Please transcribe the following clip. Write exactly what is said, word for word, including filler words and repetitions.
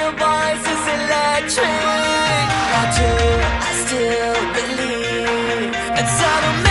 your voice is electric. Not true, I still believe. And so do